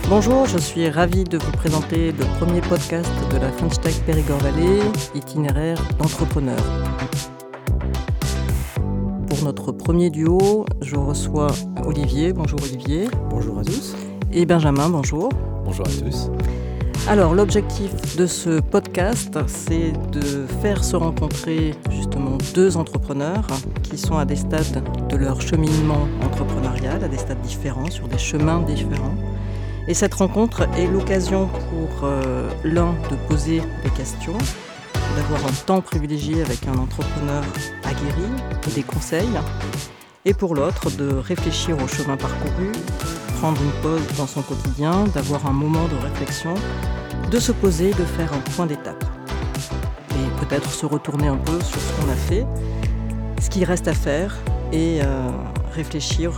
Bonjour, je suis ravie de vous présenter le premier podcast de la French Tech Périgord Valley, itinéraire d'entrepreneurs. Pour notre premier duo, je reçois Olivier. Bonjour Olivier. Bonjour à tous. Et Benjamin, bonjour. Bonjour à tous. Alors, l'objectif de ce podcast, c'est de faire se rencontrer justement deux entrepreneurs qui sont à des stades de leur cheminement entrepreneurial, à des stades différents, sur des chemins différents. Et cette rencontre est l'occasion pour l'un de poser des questions, d'avoir un temps privilégié avec un entrepreneur aguerri, des conseils, et pour l'autre de réfléchir au chemin parcouru, prendre une pause dans son quotidien, d'avoir un moment de réflexion, de se poser, de faire un point d'étape. Et peut-être se retourner un peu sur ce qu'on a fait, ce qu'il reste à faire, et réfléchir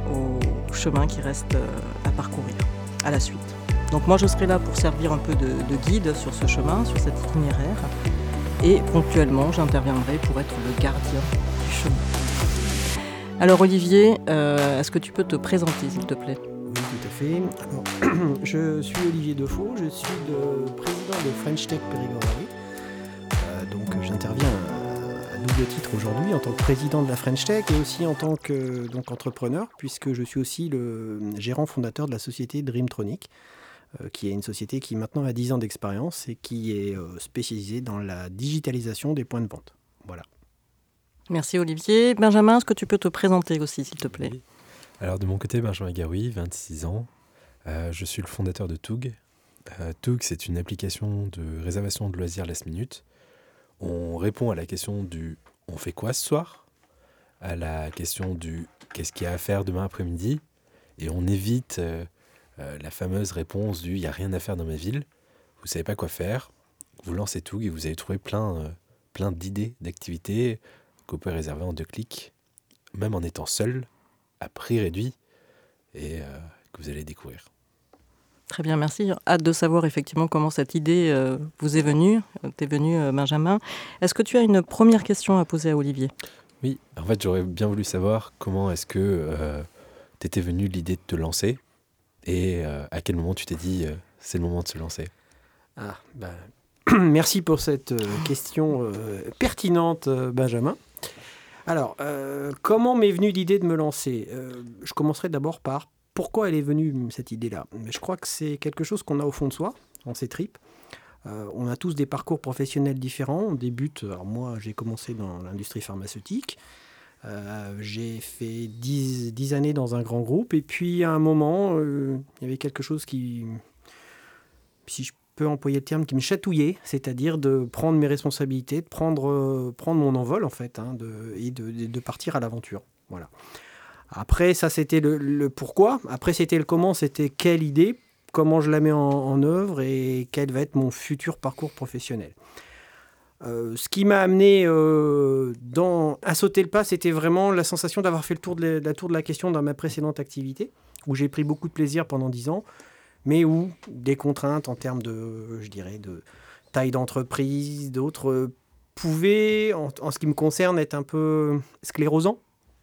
au chemin qui reste à parcourir, à la suite. Donc moi je serai là pour servir un peu de guide sur ce chemin, sur cet itinéraire, et ponctuellement j'interviendrai pour être le gardien du chemin. Alors Olivier, est-ce que tu peux te présenter s'il te plaît ? Oui, tout à fait. Alors, je suis Olivier Defoe, je suis le président de French Tech Périgord Valley. Donc j'interviens à double titre aujourd'hui en tant que président de la French Tech et aussi en tant que entrepreneur, puisque je suis aussi le gérant fondateur de la société Dreamtronic, qui est une société qui maintenant a 10 ans d'expérience et qui est spécialisée dans la digitalisation des points de vente. Voilà. Merci Olivier. Benjamin, est-ce que tu peux te présenter aussi s'il te plaît ? Oui. Alors de mon côté, Benjamin Garoui, 26 ans. Je suis le fondateur de Toug. Toug, c'est une application de réservation de loisirs last minute. On répond à la question du « on fait quoi ce soir ?», à la question du « qu'est-ce qu'il y a à faire demain après-midi ?», et on évite la fameuse réponse du « il n'y a rien à faire dans ma ville ». Vous ne savez pas quoi faire, vous lancez Toug et vous allez trouver plein d'idées, d'activités que vous pouvez réserver en 2 clics, même en étant seul, à prix réduit, et que vous allez découvrir. Très bien, merci. Hâte de savoir effectivement comment cette idée vous est venue. T'es venu, Benjamin. Est-ce que tu as une première question à poser à Olivier ? Oui, en fait, j'aurais bien voulu savoir comment est-ce que t'étais venu l'idée de te lancer et à quel moment tu t'es dit c'est le moment de se lancer. Merci pour cette question pertinente, Benjamin. Alors, comment m'est venue l'idée de me lancer ? Je commencerai d'abord par pourquoi elle est venue, cette idée-là. Je crois que c'est quelque chose qu'on a au fond de soi, dans ses tripes. On a tous des parcours professionnels différents. On débute, alors moi j'ai commencé dans l'industrie pharmaceutique. J'ai fait 10 années dans un grand groupe. Et puis à un moment, il y avait quelque chose qui, si je peux employer le terme, qui me chatouillait, c'est-à-dire de prendre mes responsabilités, de prendre mon envol en fait, et de partir à l'aventure. Voilà. Après, ça c'était le pourquoi. Après, c'était le comment, c'était quelle idée, comment je la mets en œuvre et quel va être mon futur parcours professionnel. Ce qui m'a amené à sauter le pas, c'était vraiment la sensation d'avoir fait le tour de la question dans ma précédente activité, où j'ai pris beaucoup de plaisir pendant 10 ans, mais où des contraintes en termes de taille d'entreprise, d'autres, pouvaient, en ce qui me concerne, être un peu sclérosants,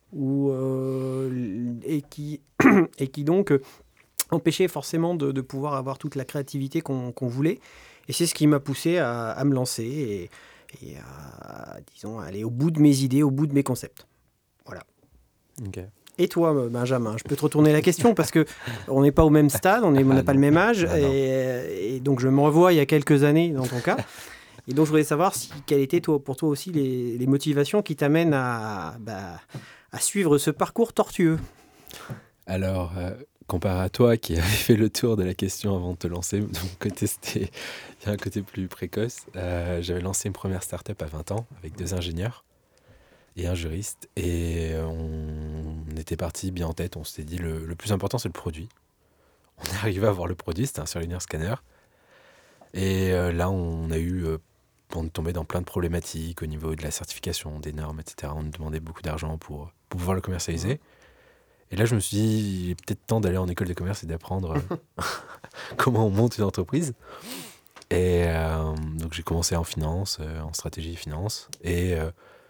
et qui donc empêchait forcément de pouvoir avoir toute la créativité qu'on voulait. Et c'est ce qui m'a poussé à me lancer et à, aller au bout de mes idées, au bout de mes concepts. Voilà. Okay. Et toi, Benjamin, je peux te retourner la question parce qu'on n'est pas au même stade, on n'a pas le même âge. Et donc, je me revois il y a quelques années dans ton cas. Et donc, je voudrais savoir quelles étaient pour toi aussi les motivations qui t'amènent à suivre ce parcours tortueux. Alors, comparé à toi qui avais fait le tour de la question avant de te lancer, de mon côté, il y a un côté plus précoce. J'avais lancé une première start-up à 20 ans avec 2 ingénieurs et un juriste. Et on était partis bien en tête. On s'était dit le plus important, c'est le produit. On est arrivé à voir le produit, c'était un surligneur scanner. Et là, on est tombé dans plein de problématiques au niveau de la certification, des normes, etc. On nous demandait beaucoup d'argent pour pouvoir le commercialiser. Et là, je me suis dit, il est peut-être temps d'aller en école de commerce et d'apprendre comment on monte une entreprise. Et donc, j'ai commencé en finance, en stratégie finance. Et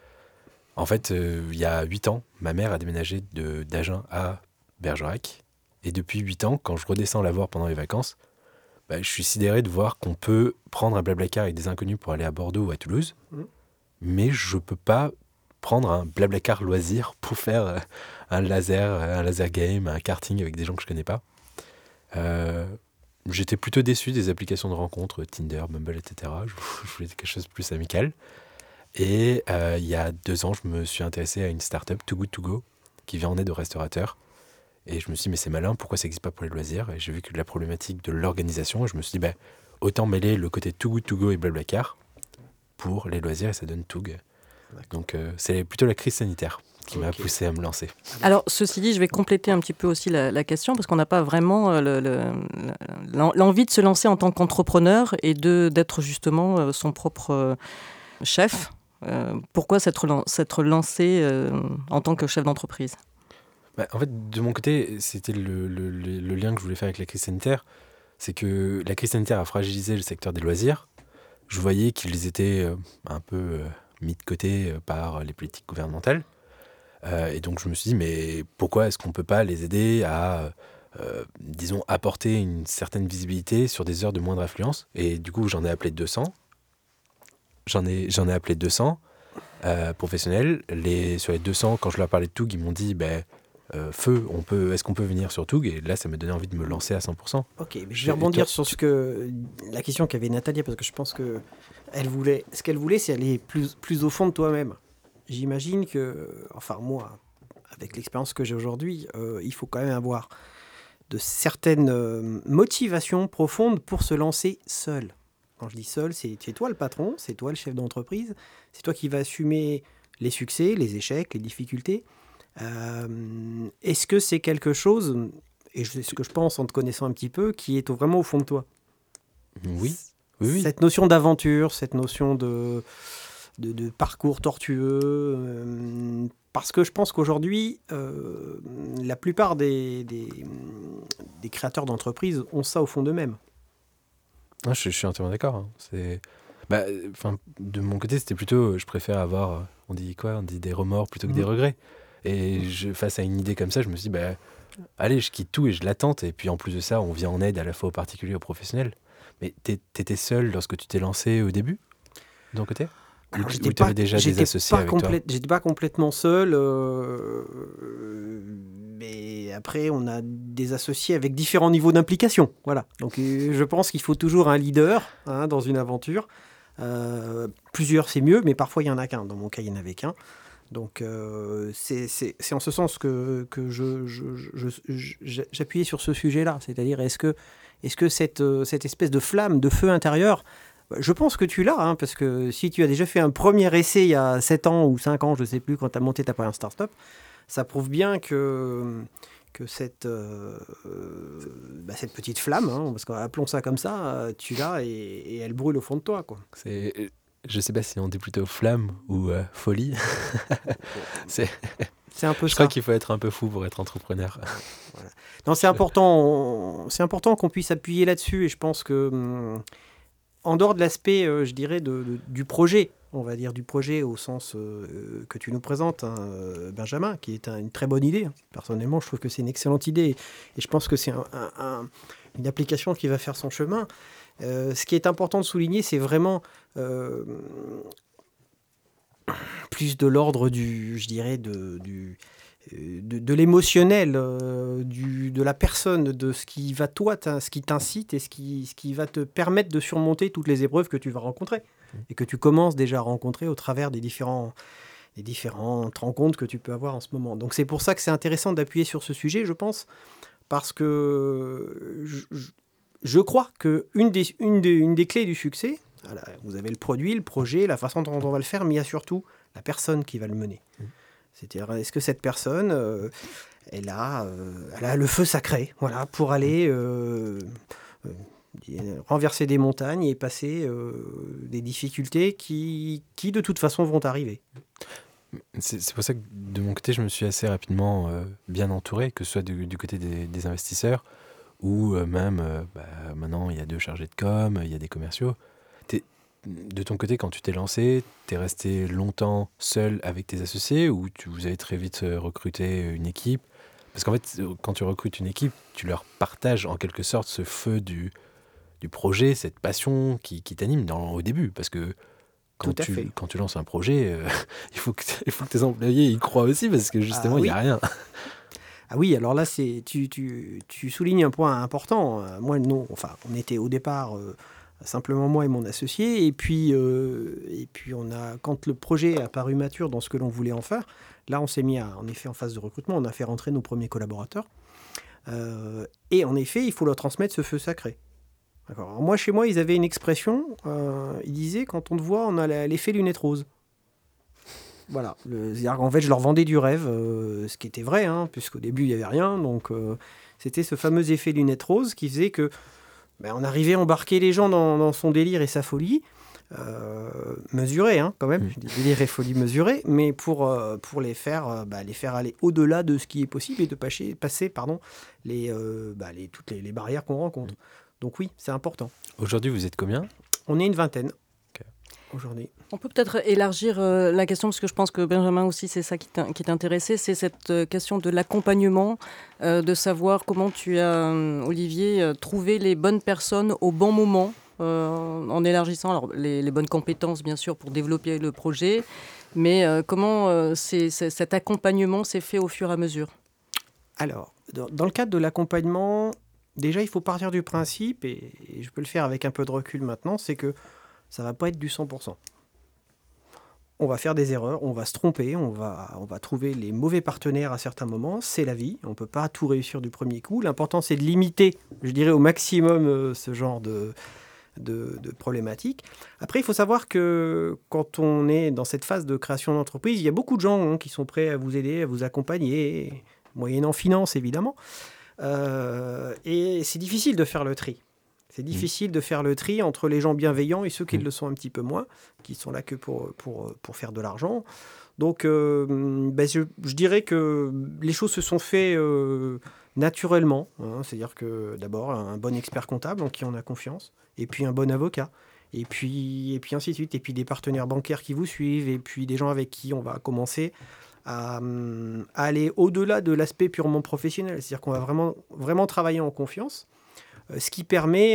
en fait, il y a 8 ans, ma mère a déménagé d'Agen à Bergerac. Et depuis 8 ans, quand je redescends la voir pendant les vacances, je suis sidéré de voir qu'on peut prendre un Blablacar avec des inconnus pour aller à Bordeaux ou à Toulouse, mais je peux pas prendre un Blablacar loisir pour faire un laser game, un karting avec des gens que je connais pas. J'étais plutôt déçu des applications de rencontres, Tinder, Bumble, etc. Je voulais quelque chose de plus amical. Et il y a 2 ans, je me suis intéressé à une startup, Too Good To Go, qui vient en aide aux restaurateurs. Et je me suis dit, mais c'est malin, pourquoi ça n'existe pas pour les loisirs? Et j'ai vu que la problématique de l'organisation, et je me suis dit, autant mêler le côté Too Good To Go et Blablacar pour les loisirs, et ça donne Toog. Donc c'est plutôt la crise sanitaire qui m'a poussé à me lancer. Alors, ceci dit, je vais compléter un petit peu aussi la question, parce qu'on n'a pas vraiment l'envie de se lancer en tant qu'entrepreneur et d'être justement son propre chef. Pourquoi s'être lancé en tant que chef d'entreprise? En fait, de mon côté, c'était le lien que je voulais faire avec la crise sanitaire. C'est que la crise sanitaire a fragilisé le secteur des loisirs. Je voyais qu'ils étaient un peu mis de côté par les politiques gouvernementales. Et donc, je me suis dit, mais pourquoi est-ce qu'on ne peut pas les aider à, disons, apporter une certaine visibilité sur des heures de moindre affluence? Et du coup, j'en ai appelé 200. J'en ai appelé 200 professionnels. Sur les 200, quand je leur parlais de Toog, ils m'ont dit, Feu, est-ce qu'on peut venir sur Toog? Et là, ça m'a donné envie de me lancer à 100%. Ok, mais je vais rebondir sur la question qu'avait Nathalie, parce que je pense que ce qu'elle voulait, c'est aller plus au fond de toi-même. J'imagine que, enfin moi, avec l'expérience que j'ai aujourd'hui, il faut quand même avoir de certaines motivations profondes pour se lancer seul. Quand je dis seul, c'est toi le patron, c'est toi le chef d'entreprise, c'est toi qui vas assumer les succès, les échecs, les difficultés. Est-ce que c'est quelque chose, et c'est ce que je pense en te connaissant un petit peu, qui est vraiment au fond de toi? Oui. Cette notion d'aventure, cette notion de parcours tortueux, parce que je pense qu'aujourd'hui, la plupart des créateurs d'entreprises ont ça au fond d'eux-mêmes. Je suis entièrement d'accord. Hein. De mon côté, c'était plutôt, je préfère avoir, on dit des remords plutôt que des regrets. Et face à une idée comme ça, je me suis dit, allez, je quitte tout et je la tente. Et puis en plus de ça, on vient en aide à la fois aux particuliers et aux professionnels. Mais t'étais seul lorsque tu t'es lancé au début, de ton côté? Ou tu avais déjà des associés avec toi? J'étais pas complètement seul. Mais après, on a des associés avec différents niveaux d'implication. Voilà. Donc je pense qu'il faut toujours un leader dans une aventure. Plusieurs, c'est mieux, mais parfois, il n'y en a qu'un. Dans mon cas, il n'y en avait qu'un. Donc c'est en ce sens que j'appuyais sur ce sujet-là. C'est-à-dire, est-ce que cette espèce de flamme, de feu intérieur, je pense que tu l'as, parce que si tu as déjà fait un premier essai il y a 7 ans ou 5 ans, je ne sais plus, quand tu as monté ta première start-up, ça prouve bien que cette petite flamme, parce qu'appelons ça comme ça, tu l'as et elle brûle au fond de toi, quoi. Je ne sais pas si on dit plutôt flamme ou folie. C'est un peu je crois qu'il faut être un peu fou pour être entrepreneur. Voilà. Non, c'est important qu'on puisse appuyer là-dessus, et je pense que en dehors de l'aspect, je dirais, du projet, on va dire du projet au sens que tu nous présentes, Benjamin, qui est une très bonne idée. Personnellement, je trouve que c'est une excellente idée, et je pense que c'est une application qui va faire son chemin. Ce qui est important de souligner, c'est vraiment plus de l'ordre de l'émotionnel, de la personne, de ce qui va ce qui t'incite et ce qui va te permettre de surmonter toutes les épreuves que tu vas rencontrer et que tu commences déjà à rencontrer au travers des différentes rencontres que tu peux avoir en ce moment. Donc c'est pour ça que c'est intéressant d'appuyer sur ce sujet, je pense, parce que je crois qu'une des clés du succès, vous avez le produit, le projet, la façon dont on va le faire, mais il y a surtout la personne qui va le mener. C'est-à-dire, est-ce que cette personne, elle a le feu sacré, voilà, pour aller renverser des montagnes et passer des difficultés qui, de toute façon, vont arriver. C'est pour ça que, de mon côté, je me suis assez rapidement bien entouré, que ce soit du côté des investisseurs, ou même, maintenant, il y a 2 chargés de com, il y a des commerciaux. De ton côté, quand tu t'es lancé, t'es resté longtemps seul avec tes associés, ou vous avez très vite recruté une équipe? Parce qu'en fait, quand tu recrutes une équipe, tu leur partages en quelque sorte ce feu du projet, cette passion qui t'anime au début. Parce que quand tu lances un projet, il faut que tes employés y croient aussi, parce que justement, il n'y a rien. Ah oui, alors là, tu soulignes un point important. Moi, non, enfin, on était au départ simplement moi et mon associé, et puis quand le projet est apparu mature dans ce que l'on voulait en faire, là, on s'est mis en effet en phase de recrutement, on a fait rentrer nos premiers collaborateurs, et en effet, il faut leur transmettre ce feu sacré. D'accord. Alors moi, chez moi, ils avaient une expression, ils disaient, quand on te voit, on a l'effet lunette rose. Voilà, c'est-à-dire qu'en fait, je leur vendais du rêve, ce qui était vrai, puisqu'au début, il n'y avait rien. Donc, c'était ce fameux effet lunette rose qui faisait que on arrivait à embarquer les gens dans son délire et sa folie, mesurée quand même, je dis délire et folie mesurée, mais pour les faire aller au-delà de ce qui est possible et de passer toutes les barrières qu'on rencontre. Donc oui, c'est important. Aujourd'hui, vous êtes combien ? On est une vingtaine. Aujourd'hui. On peut peut-être élargir la question, parce que je pense que Benjamin aussi, c'est ça qui t'intéressait, c'est cette question de l'accompagnement, de savoir comment tu as, Olivier, trouvé les bonnes personnes au bon moment, en élargissant alors, les bonnes compétences, bien sûr, pour développer le projet, mais comment cet accompagnement s'est fait au fur et à mesure ? Alors, dans le cadre de l'accompagnement, déjà, il faut partir du principe, et je peux le faire avec un peu de recul maintenant, c'est que ça ne va pas être du 100%. On va faire des erreurs, on va se tromper, on va trouver les mauvais partenaires à certains moments. C'est la vie, on ne peut pas tout réussir du premier coup. L'important, c'est de limiter, je dirais, au maximum ce genre de problématiques. Après, il faut savoir que quand on est dans cette phase de création d'entreprise, il y a beaucoup de gens qui sont prêts à vous aider, à vous accompagner, moyennant finance, évidemment. Et c'est difficile de faire le tri. C'est difficile de faire le tri entre les gens bienveillants et ceux qui le sont un petit peu moins, qui sont là que pour faire de l'argent. Donc, je dirais que les choses se sont faites naturellement. C'est-à-dire que d'abord, un bon expert comptable en qui on a confiance, et puis un bon avocat, et puis ainsi de suite, et puis des partenaires bancaires qui vous suivent, et puis des gens avec qui on va commencer à aller au-delà de l'aspect purement professionnel. C'est-à-dire qu'on va vraiment, vraiment travailler en confiance. Ce qui permet,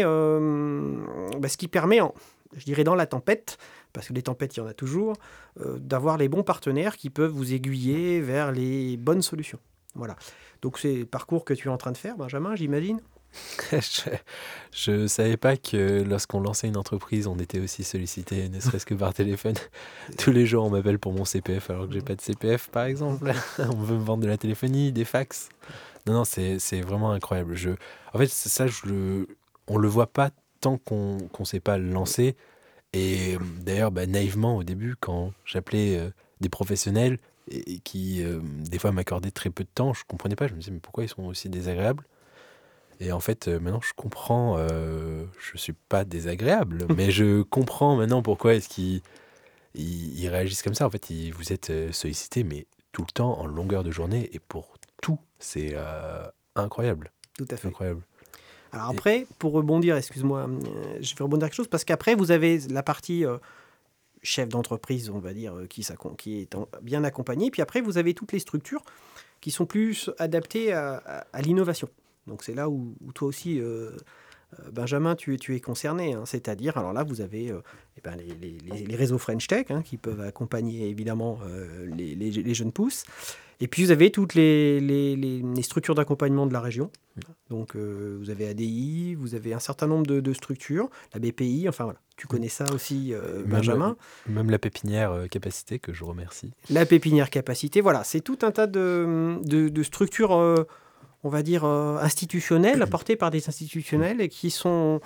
je dirais dans la tempête, parce que les tempêtes, il y en a toujours, d'avoir les bons partenaires qui peuvent vous aiguiller vers les bonnes solutions. Voilà. Donc c'est le parcours que tu es en train de faire, Benjamin, j'imagine. Je ne savais pas que lorsqu'on lançait une entreprise, on était aussi sollicité, ne serait-ce que par téléphone. Tous les jours, on m'appelle pour mon CPF alors que j'ai pas de CPF, par exemple. On veut me vendre de la téléphonie, des fax. Non, c'est vraiment incroyable. En fait, ça, on le voit pas tant qu'on sait pas le lancer. Et d'ailleurs, naïvement, au début, quand j'appelais des professionnels et qui, des fois, m'accordaient très peu de temps, je comprenais pas. Je me disais, mais pourquoi ils sont aussi désagréables ? Et en fait, maintenant, je comprends. Je suis pas désagréable, mais je comprends maintenant pourquoi est-ce qu'ils réagissent comme ça. En fait, vous êtes sollicité, mais tout le temps, en longueur de journée, et pour tout, c'est incroyable. Tout à fait. Incroyable. Alors après, pour rebondir, excuse-moi, je vais rebondir quelque chose, parce qu'après, vous avez la partie chef d'entreprise, on va dire, qui est bien accompagné. Puis après, vous avez toutes les structures qui sont plus adaptées à l'innovation. Donc c'est là où toi aussi, Benjamin, tu es concerné. C'est-à-dire, alors là, vous avez les réseaux French Tech qui peuvent accompagner évidemment les jeunes pousses. Et puis vous avez toutes les structures d'accompagnement de la région. Donc vous avez ADI, vous avez un certain nombre de structures, la BPI, enfin voilà. Tu connais ça aussi, Benjamin. Même la pépinière capacité, que je remercie. La pépinière capacité, voilà. C'est tout un tas de structures, on va dire, institutionnelles, apportées par des institutionnels et qui sont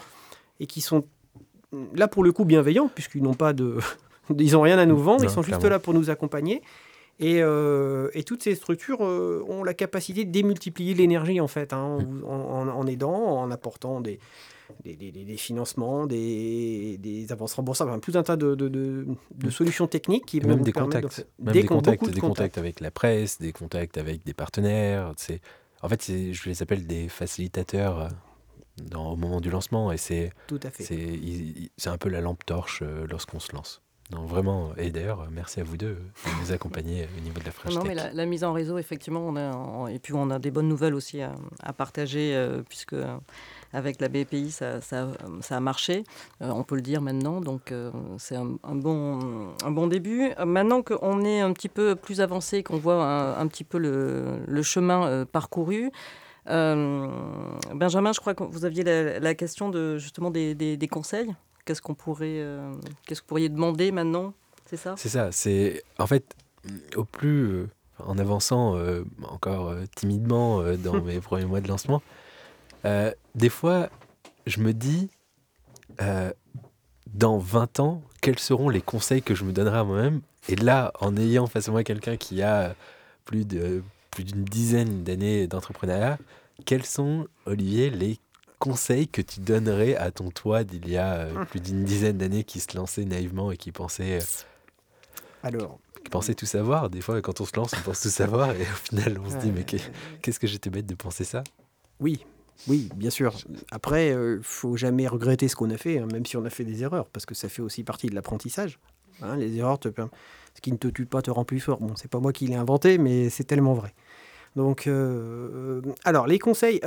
là pour le coup bienveillants, puisqu'ils n'ont pas ils n'ont rien à nous vendre, ils sont juste là pour nous accompagner. Et toutes ces structures ont la capacité de démultiplier l'énergie, en fait, en aidant, en apportant des financements, des avances remboursables, tout un tas de solutions techniques qui vont même vous des permettre contacts. des Contacts avec la presse, des contacts avec des partenaires. En fait, je les appelle des facilitateurs au moment du lancement. Et tout à fait. c'est un peu la lampe torche lorsqu'on se lance. Non, vraiment. Et d'ailleurs, merci à vous deux de nous accompagner au niveau de la French Non, Tech. mais la mise en réseau, effectivement, et puis on a des bonnes nouvelles aussi à partager, puisque avec la BPI, ça a marché, on peut le dire maintenant, donc c'est un bon début. Maintenant qu'on est un petit peu plus avancé, qu'on voit un petit peu le chemin parcouru, Benjamin, je crois que vous aviez la question justement des conseils. Qu'est-ce que vous pourriez demander maintenant, c'est ça ? C'est ça. C'est en fait au plus en avançant encore timidement dans mes premiers mois de lancement, des fois je me dis dans 20 ans, quels seront les conseils que je me donnerai à moi-même ? Et là, en ayant face à moi quelqu'un qui a plus d'une dizaine d'années d'entrepreneuriat, quels sont, Olivier, les conseils que tu donnerais à ton toi d'il y a plus d'une dizaine d'années qui se lançait naïvement et qui pensait tout savoir? Des fois, quand on se lance, on pense tout savoir et au final, on se dit, mais qu'est-ce que j'étais bête de penser ça? Oui, bien sûr. Après, faut jamais regretter ce qu'on a fait, hein, même si on a fait des erreurs, parce que ça fait aussi partie de l'apprentissage. Hein, les erreurs, ce qui ne te tue pas te rend plus fort. Bon, c'est pas moi qui l'ai inventé, mais c'est tellement vrai. Donc, alors, les conseils...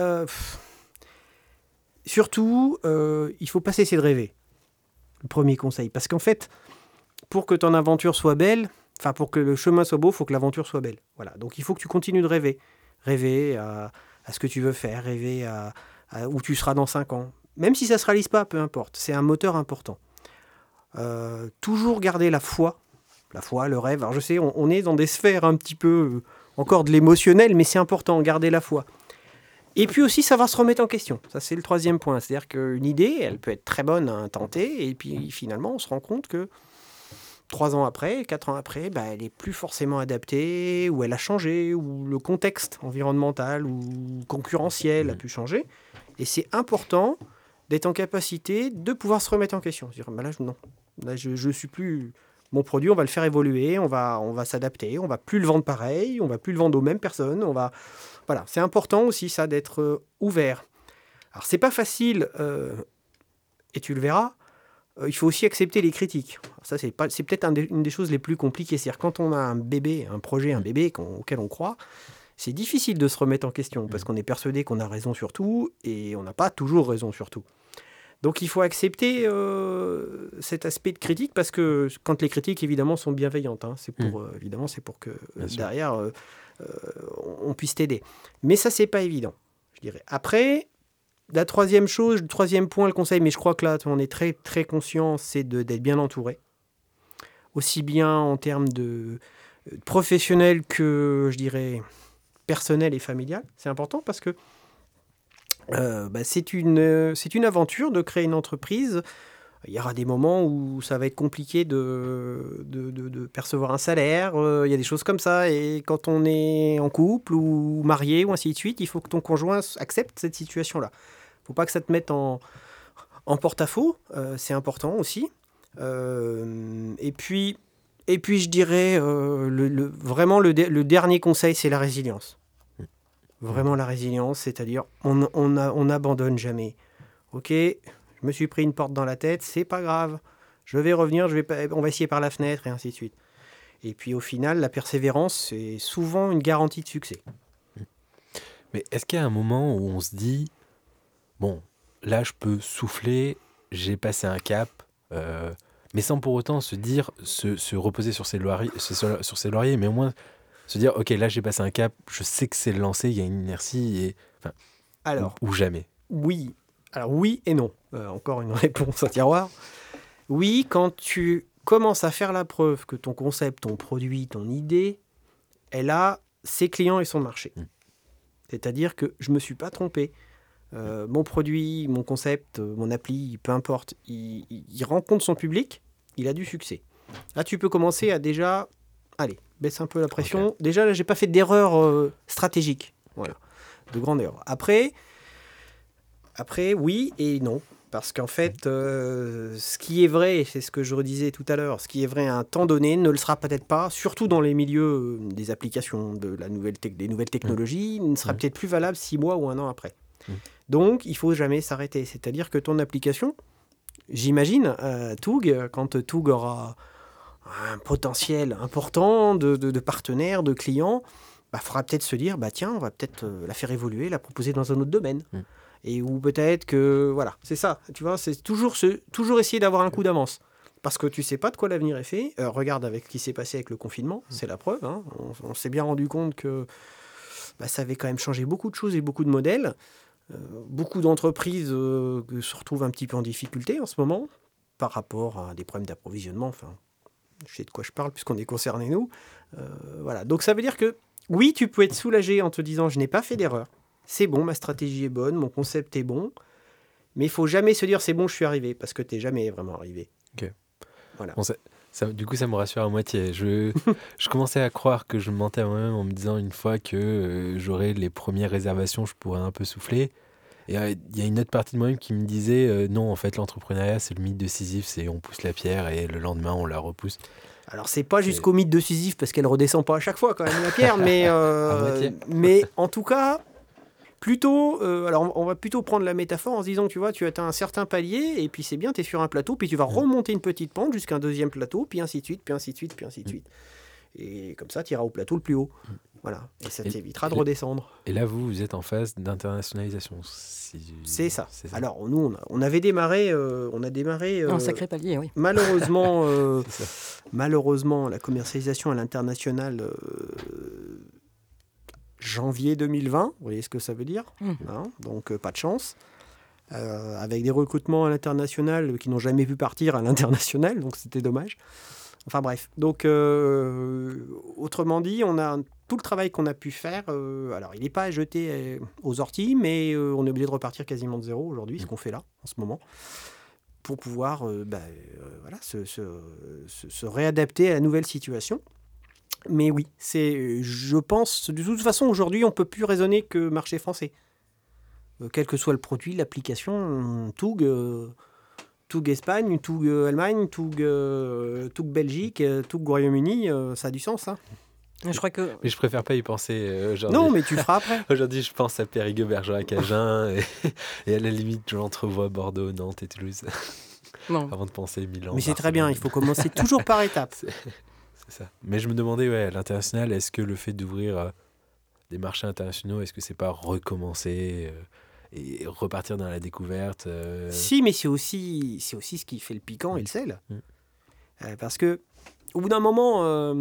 surtout, il faut pas cesser de rêver. Le premier conseil. Parce qu'en fait, pour que ton aventure soit belle, enfin, pour que le chemin soit beau, il faut que l'aventure soit belle. Voilà. Donc, il faut que tu continues de rêver. Rêver à ce que tu veux faire, rêver à où tu seras dans 5 ans. Même si ça ne se réalise pas, peu importe. C'est un moteur important. Toujours garder la foi, le rêve. Alors je sais, on est dans des sphères un petit peu encore de l'émotionnel, mais c'est important, garder la foi. Et puis aussi savoir se remettre en question. Ça, c'est le 3e point. C'est-à-dire qu'une idée, elle peut être très bonne à tenter, et puis finalement, on se rend compte que 3 ans après, 4 ans après, elle n'est plus forcément adaptée, ou elle a changé, ou le contexte environnemental ou concurrentiel a pu changer. Et c'est important d'être en capacité de pouvoir se remettre en question. Dire, là, je suis plus... Mon produit, on va le faire évoluer, on va s'adapter, on va plus le vendre pareil, on va plus le vendre aux mêmes personnes, Voilà, c'est important aussi, ça, d'être ouvert. Alors, c'est pas facile, et tu le verras, il faut aussi accepter les critiques. Alors ça, c'est peut-être une des choses les plus compliquées. C'est-à-dire, quand on a un bébé auquel on croit, c'est difficile de se remettre en question, parce qu'on est persuadé qu'on a raison sur tout, et on n'a pas toujours raison sur tout. Donc il faut accepter cet aspect de critique, parce que quand les critiques, évidemment, sont bienveillantes, hein, c'est pour que derrière, on puisse t'aider. Mais ça, c'est pas évident, je dirais. Après, la 3e chose, le 3e point, le conseil, mais je crois que là, on est très, très conscient, c'est d'être bien entouré. Aussi bien en termes de professionnel que, je dirais, personnel et familial. C'est important parce que c'est une aventure de créer une entreprise. Il y aura des moments où ça va être compliqué de percevoir un salaire. Il y a des choses comme ça. Et quand on est en couple ou marié ou ainsi de suite, il faut que ton conjoint accepte cette situation-là. Il ne faut pas que ça te mette en porte-à-faux. C'est important aussi. Et puis, je dirais, vraiment, le dernier conseil, c'est la résilience. Vraiment la résilience, c'est-à-dire on n'abandonne jamais. Ok, je me suis pris une porte dans la tête, c'est pas grave. Je vais revenir, on va essayer par la fenêtre et ainsi de suite. Et puis au final, la persévérance, c'est souvent une garantie de succès. Mais est-ce qu'il y a un moment où on se dit, bon, là je peux souffler, j'ai passé un cap, mais sans pour autant se dire, se reposer sur ses lauriers, mais au moins se dire, ok, là j'ai passé un cap, je sais que c'est lancé, il y a une inertie, ou jamais. Oui. Alors oui et non. Encore une réponse à tiroir. Oui, quand tu commences à faire la preuve que ton concept, ton produit, ton idée, elle a ses clients et son marché. C'est-à-dire que je ne me suis pas trompé. Mon produit, mon concept, mon appli, peu importe, il rencontre son public, il a du succès. Là, tu peux commencer à déjà... Allez, baisse un peu la pression. Okay. Déjà, là, je n'ai pas fait d'erreur stratégique. Voilà, de grande erreur. Après, oui et non. Parce qu'en fait, ce qui est vrai, c'est ce que je redisais tout à l'heure, ce qui est vrai à un temps donné ne le sera peut-être pas, surtout dans les milieux des applications, des nouvelles technologies, ne sera peut-être plus valable 6 mois ou 1 an après. Donc, il ne faut jamais s'arrêter. C'est-à-dire que ton application, j'imagine, Toug, quand Toug aura un potentiel important de partenaires, de clients, faudra peut-être se dire, tiens, on va peut-être la faire évoluer, la proposer dans un autre domaine. Et ou peut-être que, voilà, c'est ça, tu vois, c'est toujours essayer d'avoir un coup d'avance. Parce que tu sais pas de quoi l'avenir est fait. Regarde avec ce qui s'est passé avec le confinement, c'est la preuve. Hein. On s'est bien rendu compte que ça avait quand même changé beaucoup de choses et beaucoup de modèles. Beaucoup d'entreprises se retrouvent un petit peu en difficulté en ce moment par rapport à des problèmes d'approvisionnement. Enfin, je sais de quoi je parle puisqu'on est concernés, nous. Voilà. Donc ça veut dire que, oui, tu peux être soulagé en te disant « je n'ai pas fait d'erreur ». C'est bon, ma stratégie est bonne, mon concept est bon. Mais il ne faut jamais se dire « c'est bon, je suis arrivé » parce que tu n'es jamais vraiment arrivé. Ok. Voilà. Bon, du coup, ça me rassure à moitié. Je commençais à croire que je me mentais à moi-même en me disant une fois que j'aurais les premières réservations, je pourrais un peu souffler. Et il y a une autre partie de moi-même qui me disait non, en fait, l'entrepreneuriat, c'est le mythe de Sisyphe, c'est on pousse la pierre et le lendemain, on la repousse. Alors, c'est pas jusqu'au mythe de Sisyphe parce qu'elle redescend pas à chaque fois quand même la pierre, mais en tout cas, plutôt, alors on va plutôt prendre la métaphore en se disant, tu vois, tu atteins un certain palier et puis c'est bien, tu es sur un plateau, puis tu vas remonter une petite pente jusqu'à un deuxième plateau, puis ainsi de suite, puis ainsi de suite, puis ainsi de suite. Et comme ça, tu iras au plateau le plus haut. Voilà. Et ça t'évitera de redescendre. Et là, vous êtes en phase d'internationalisation. C'est ça. Alors, nous, on avait démarré... un sacré palier, oui. Malheureusement, malheureusement, la commercialisation à l'international... janvier 2020, vous voyez ce que ça veut dire, hein, donc pas de chance. Avec des recrutements à l'international qui n'ont jamais pu partir à l'international, donc c'était dommage. Enfin bref, donc autrement dit, on a tout le travail qu'on a pu faire, alors il n'est pas jeté aux orties, mais on est obligé de repartir quasiment de zéro aujourd'hui, ce qu'on fait là, en ce moment, pour pouvoir voilà, se réadapter à la nouvelle situation. Mais oui, je pense, de toute façon, aujourd'hui, on ne peut plus raisonner que marché français. Quel que soit le produit, l'application, Toug Espagne, Toug Allemagne, Toug Belgique, Toug Royaume-Uni, ça a du sens. Hein. Je crois que... Mais je préfère pas y penser aujourd'hui. Non, mais tu le feras après. Aujourd'hui, je pense à Périgueux, Bergerac, Agen, et à la limite, j'entrevois Bordeaux, Nantes et Toulouse. Non. Avant de penser Milan. Mais c'est très bien, il faut commencer toujours par étapes. C'est ça. Mais je me demandais, à l'international, est-ce que le fait d'ouvrir des marchés internationaux, est-ce que c'est pas recommencer et repartir dans la découverte Si, mais c'est aussi ce qui fait le piquant et le sel. Parce que au bout d'un moment,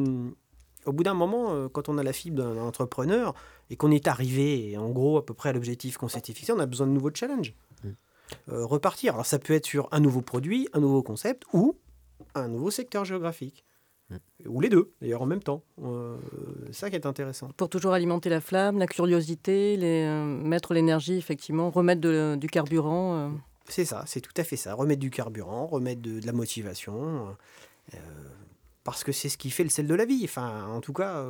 quand on a la fibre d'un entrepreneur et qu'on est arrivé, en gros, à peu près à l'objectif qu'on s'était fixé, on a besoin de nouveaux challenges. Repartir. Alors ça peut être sur un nouveau produit, un nouveau concept ou un nouveau secteur géographique. Ou les deux, d'ailleurs, en même temps. C'est ça qui est intéressant. Pour toujours alimenter la flamme, la curiosité, mettre l'énergie, effectivement, remettre du carburant. C'est ça, c'est tout à fait ça. Remettre du carburant, remettre de la motivation, parce que c'est ce qui fait le sel de la vie. Enfin, en tout cas,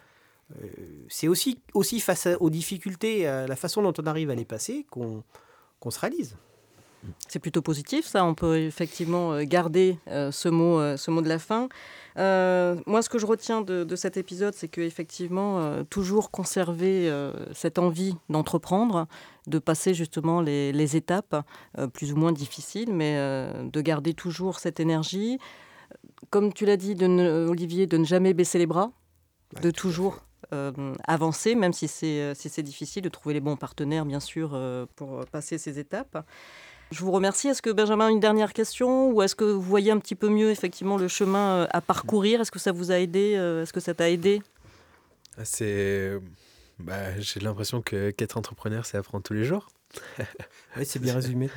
c'est aussi face aux difficultés, à la façon dont on arrive à les passer, qu'on se réalise. C'est plutôt positif, ça. On peut effectivement garder ce mot de la fin. Moi, ce que je retiens de cet épisode, c'est qu'effectivement, toujours conserver cette envie d'entreprendre, de passer justement les étapes plus ou moins difficiles, mais de garder toujours cette énergie. Comme tu l'as dit, Olivier, de ne jamais baisser les bras, de toujours avancer, même si c'est difficile, de trouver les bons partenaires, bien sûr, pour passer ces étapes. Je vous remercie. Est-ce que Benjamin a une dernière question ou est-ce que vous voyez un petit peu mieux effectivement le chemin à parcourir ? Est-ce que ça vous a aidé ? Est-ce que ça t'a aidé ? J'ai l'impression qu'être entrepreneur, c'est apprendre tous les jours. Oui, c'est bien résumé.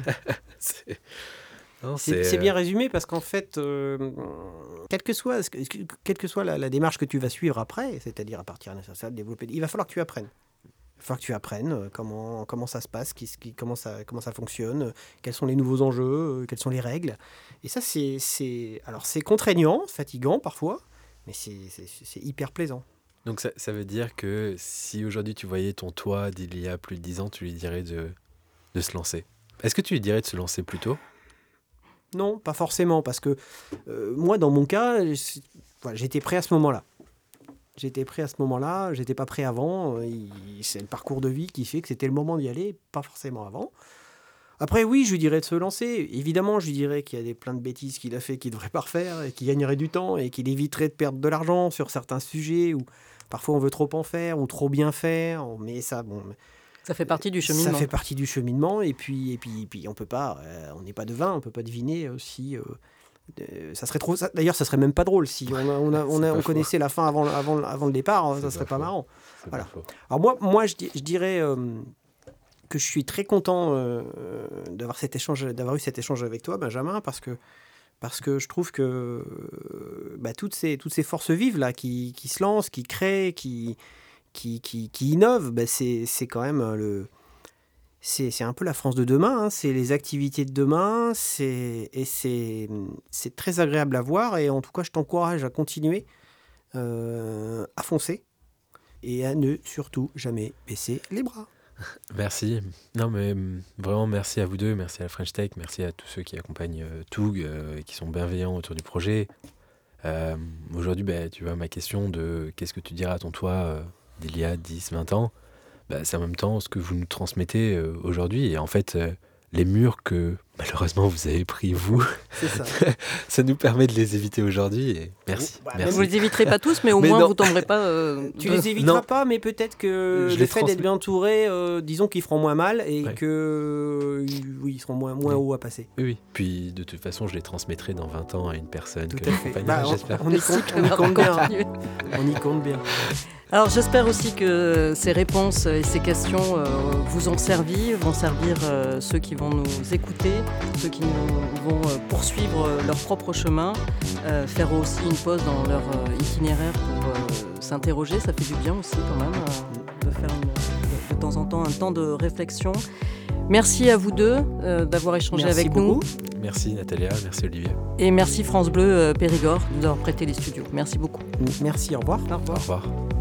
C'est bien résumé parce qu'en fait, quelle que soit la démarche que tu vas suivre après, c'est-à-dire à partir d'un certain développer, il va falloir que tu apprennes. Il va falloir que tu apprennes comment ça se passe, comment ça fonctionne, quels sont les nouveaux enjeux, quelles sont les règles. Et ça, c'est contraignant, fatigant parfois, mais c'est hyper plaisant. Donc ça veut dire que si aujourd'hui tu voyais ton toi d'il y a plus de 10 ans, tu lui dirais de se lancer. Est-ce que tu lui dirais de se lancer plus tôt ? Non, pas forcément, parce que moi, dans mon cas, j'étais prêt à ce moment-là. J'étais pas prêt avant. C'est le parcours de vie qui fait que c'était le moment d'y aller, pas forcément avant. Après, oui, je lui dirais de se lancer. Évidemment, je lui dirais qu'il y a plein de bêtises qu'il a fait qu'il ne devrait pas refaire et qu'il gagnerait du temps et qu'il éviterait de perdre de l'argent sur certains sujets où parfois on veut trop en faire ou trop bien faire. Mais ça, bon... Ça fait partie du cheminement. Ça fait partie du cheminement et puis on peut pas, on n'est pas devin, on peut pas deviner si... ça serait trop. D'ailleurs, ça serait même pas drôle si on connaissait la fin avant le départ. Ça serait pas marrant. Voilà. Alors moi, je dirais que je suis très content d'avoir eu cet échange avec toi, Benjamin, parce que je trouve que toutes ces forces vives là qui se lancent, qui créent, qui innovent, c'est quand même c'est un peu la France de demain, hein. C'est les activités de demain, c'est très agréable à voir et en tout cas je t'encourage à continuer, à foncer et à ne surtout jamais baisser les bras. Merci. Non, mais vraiment, merci à vous deux, merci à la French Tech, merci à tous ceux qui accompagnent Toug et qui sont bienveillants autour du projet. Aujourd'hui, tu vois, ma question de qu'est-ce que tu diras à ton toi d'il y a 10, 20 ans, c'est en même temps ce que vous nous transmettez aujourd'hui. Et en fait, les murs que malheureusement vous avez pris, vous, c'est ça. Ça nous permet de les éviter aujourd'hui. Et merci. Merci. Vous ne les éviterez pas tous, mais au moins vous ne tomberez pas... Tu les éviteras pas, mais peut-être que le fait d'être bien entouré, disons qu'ils feront moins mal et qu'ils seront moins haut à passer. Oui. Puis de toute façon, je les transmettrai dans 20 ans à une personne tout que j'accompagnerai, j'espère. On y compte bien. Alors j'espère aussi que ces réponses et ces questions vous ont servi, vont servir ceux qui vont nous écouter, ceux qui vont poursuivre leur propre chemin, faire aussi une pause dans leur itinéraire pour s'interroger. Ça fait du bien aussi quand même de faire de temps en temps un temps de réflexion. Merci à vous deux d'avoir échangé avec nous. Merci Natalia, merci Olivier. Et merci France Bleu Périgord de nous avoir prêté les studios. Merci beaucoup. Merci, au revoir. Au revoir. Au revoir.